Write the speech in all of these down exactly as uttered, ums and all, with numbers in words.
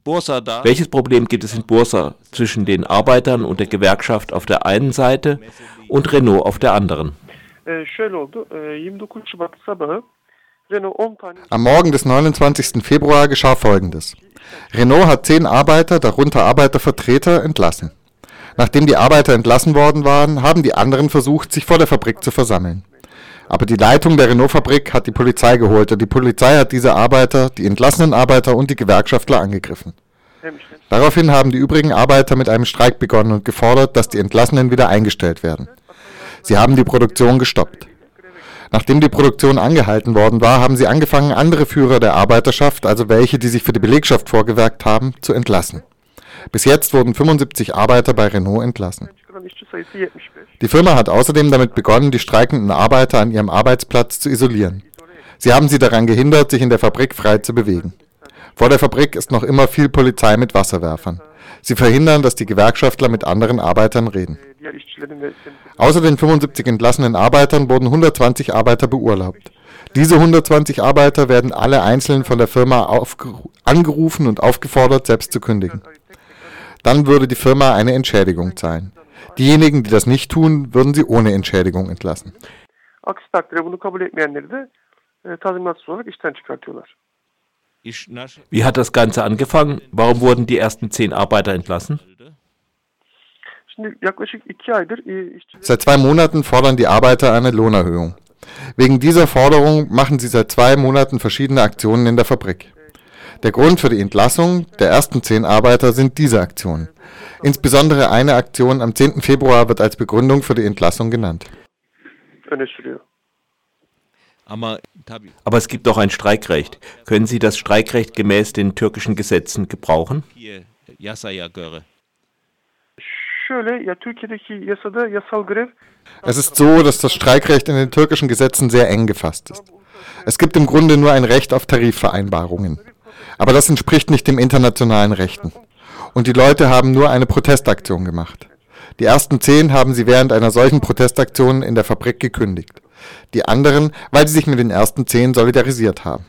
Welches Problem gibt es in Bursa zwischen den Arbeitern und der Gewerkschaft auf der einen Seite und Renault auf der anderen? Am Morgen des neunundzwanzigsten Februar geschah Folgendes. Renault hat zehn Arbeiter, darunter Arbeitervertreter, entlassen. Nachdem die Arbeiter entlassen worden waren, haben die anderen versucht, sich vor der Fabrik zu versammeln. Aber die Leitung der Renault-Fabrik hat die Polizei geholt und die Polizei hat diese Arbeiter, die entlassenen Arbeiter und die Gewerkschaftler angegriffen. Daraufhin haben die übrigen Arbeiter mit einem Streik begonnen und gefordert, dass die Entlassenen wieder eingestellt werden. Sie haben die Produktion gestoppt. Nachdem die Produktion angehalten worden war, haben sie angefangen, andere Führer der Arbeiterschaft, also welche, die sich für die Belegschaft vorgewerkt haben, zu entlassen. Bis jetzt wurden fünfundsiebzig Arbeiter bei Renault entlassen. Die Firma hat außerdem damit begonnen, die streikenden Arbeiter an ihrem Arbeitsplatz zu isolieren. Sie haben sie daran gehindert, sich in der Fabrik frei zu bewegen. Vor der Fabrik ist noch immer viel Polizei mit Wasserwerfern. Sie verhindern, dass die Gewerkschaftler mit anderen Arbeitern reden. Außer den fünfundsiebzig entlassenen Arbeitern wurden hundertzwanzig Arbeiter beurlaubt. Diese hundertzwanzig Arbeiter werden alle einzeln von der Firma angerufen und aufgefordert, selbst zu kündigen. Dann würde die Firma eine Entschädigung zahlen. Diejenigen, die das nicht tun, würden sie ohne Entschädigung entlassen. Wie hat das Ganze angefangen? Warum wurden die ersten zehn Arbeiter entlassen? Seit zwei Monaten fordern die Arbeiter eine Lohnerhöhung. Wegen dieser Forderung machen sie seit zwei Monaten verschiedene Aktionen in der Fabrik. Der Grund für die Entlassung der ersten zehn Arbeiter sind diese Aktionen. Insbesondere eine Aktion am zehnten Februar wird als Begründung für die Entlassung genannt. Aber es gibt doch ein Streikrecht. Können Sie das Streikrecht gemäß den türkischen Gesetzen gebrauchen? Es ist so, dass das Streikrecht in den türkischen Gesetzen sehr eng gefasst ist. Es gibt im Grunde nur ein Recht auf Tarifvereinbarungen. Aber das entspricht nicht dem internationalen Rechten. Und die Leute haben nur eine Protestaktion gemacht. Die ersten zehn haben sie während einer solchen Protestaktion in der Fabrik gekündigt. Die anderen, weil sie sich mit den ersten zehn solidarisiert haben.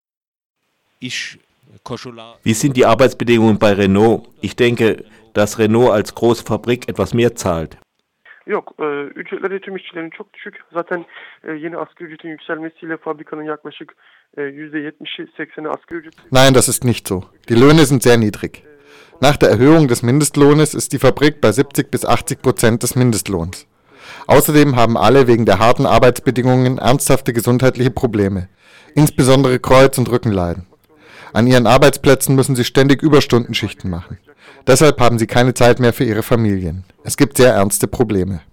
Wie sind die Arbeitsbedingungen bei Renault? Ich denke, dass Renault als große Fabrik etwas mehr zahlt. Yok, ücretleri tüm işçilerin çok düşük. Zaten yeni asgari ücretin yükselmesiyle fabrikanın yaklaşık yüzde yetmişi sekseni asgari ücret. Nein, das ist nicht so. Die Löhne sind sehr niedrig. Nach der Erhöhung des Mindestlohnes ist die Fabrik bei siebzig bis achtzig Prozent des Mindestlohns. Außerdem haben alle wegen der harten Arbeitsbedingungen ernsthafte gesundheitliche Probleme, insbesondere Kreuz- und Rückenleiden. An ihren Arbeitsplätzen müssen sie ständig Überstundenschichten machen. Deshalb haben sie keine Zeit mehr für ihre Familien. Es gibt sehr ernste Probleme.